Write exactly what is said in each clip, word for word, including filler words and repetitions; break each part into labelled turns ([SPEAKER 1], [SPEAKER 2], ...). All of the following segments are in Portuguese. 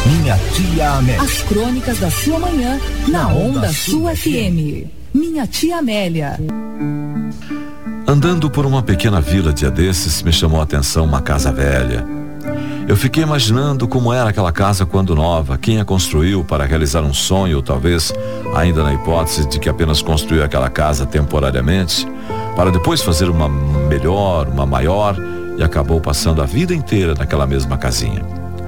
[SPEAKER 1] Minha Tia Amélia.
[SPEAKER 2] As crônicas da sua manhã, na Onda Sul F M. Minha Tia Amélia.
[SPEAKER 3] Andando por uma pequena vila dia desses, me chamou a atenção uma casa velha. Eu fiquei imaginando como era aquela casa quando nova, quem a construiu para realizar um sonho, ou talvez ainda na hipótese de que apenas construiu aquela casa temporariamente, para depois fazer uma melhor, uma maior, e acabou passando a vida inteira naquela mesma casinha.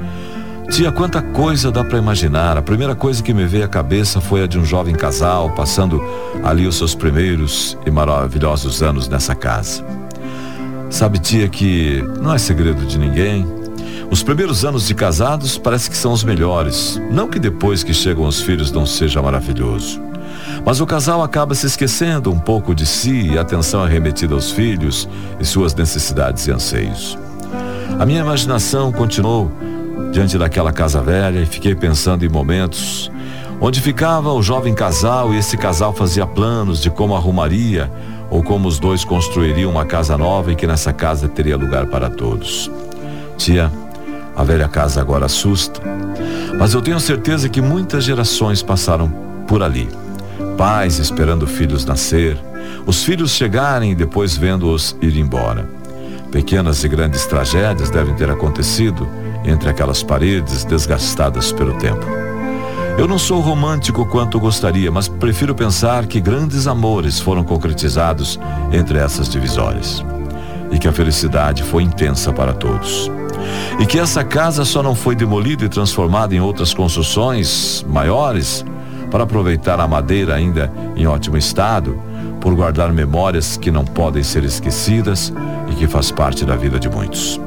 [SPEAKER 3] Tia, quanta coisa dá para imaginar. A primeira coisa que me veio à cabeça foi a de um jovem casal passando ali os seus primeiros e maravilhosos anos nessa casa. Sabe, tia, que não é segredo de ninguém, os primeiros anos de casados parece que são os melhores. Não que depois que chegam os filhos não seja maravilhoso, mas o casal acaba se esquecendo um pouco de si e a atenção é remetida aos filhos e suas necessidades e anseios. A minha imaginação continuou diante daquela casa velha e fiquei pensando em momentos onde ficava o jovem casal e esse casal fazia planos de como arrumaria ou como os dois construiriam uma casa nova e que nessa casa teria lugar para todos. Tia, a velha casa agora assusta, mas eu tenho certeza que muitas gerações passaram por ali. Pais esperando filhos nascer, os filhos chegarem e depois vendo-os ir embora. Pequenas e grandes tragédias devem ter acontecido entre aquelas paredes desgastadas pelo tempo. Eu não sou romântico quanto gostaria, mas prefiro pensar que grandes amores foram concretizados entre essas divisórias. E que a felicidade foi intensa para todos. E que essa casa só não foi demolida e transformada em outras construções maiores para aproveitar a madeira ainda em ótimo estado, por guardar memórias que não podem ser esquecidas e que faz parte da vida de muitos.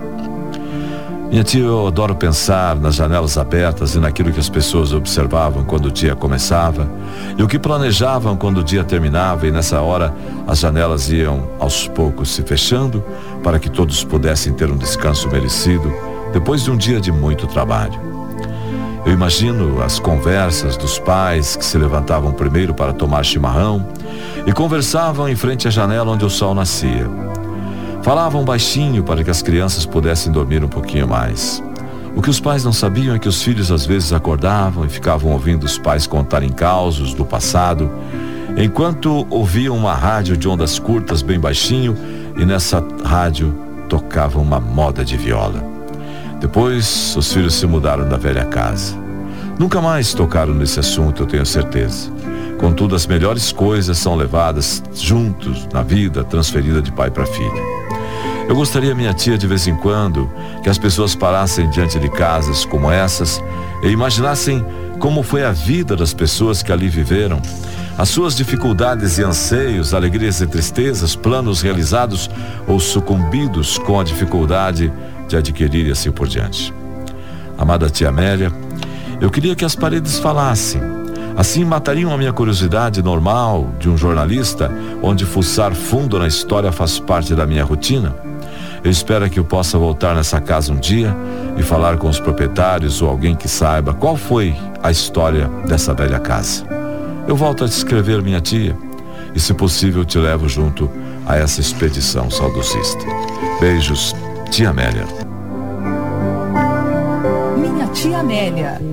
[SPEAKER 3] Minha tia, eu adoro pensar nas janelas abertas e naquilo que as pessoas observavam quando o dia começava e o que planejavam quando o dia terminava, e nessa hora as janelas iam aos poucos se fechando para que todos pudessem ter um descanso merecido depois de um dia de muito trabalho. Eu imagino as conversas dos pais que se levantavam primeiro para tomar chimarrão e conversavam em frente à janela onde o sol nascia. Falavam baixinho para que as crianças pudessem dormir um pouquinho mais. O que os pais não sabiam é que os filhos às vezes acordavam e ficavam ouvindo os pais contarem causos do passado, enquanto ouviam uma rádio de ondas curtas bem baixinho, e nessa rádio tocava uma moda de viola. Depois, os filhos se mudaram da velha casa. Nunca mais tocaram nesse assunto, eu tenho certeza. Contudo, as melhores coisas são levadas juntos na vida, transferida de pai para filho. Eu gostaria, minha tia, de vez em quando, que as pessoas parassem diante de casas como essas e imaginassem como foi a vida das pessoas que ali viveram, as suas dificuldades e anseios, alegrias e tristezas, planos realizados ou sucumbidos com a dificuldade de adquirir e assim por diante. Amada tia Amélia, eu queria que as paredes falassem. Assim matariam a minha curiosidade normal de um jornalista, onde fuçar fundo na história faz parte da minha rotina. Eu espero que eu possa voltar nessa casa um dia e falar com os proprietários ou alguém que saiba qual foi a história dessa velha casa. Eu volto a te escrever, minha tia, e se possível te levo junto a essa expedição saudosista. Beijos, tia Amélia.
[SPEAKER 2] Minha Tia Amélia.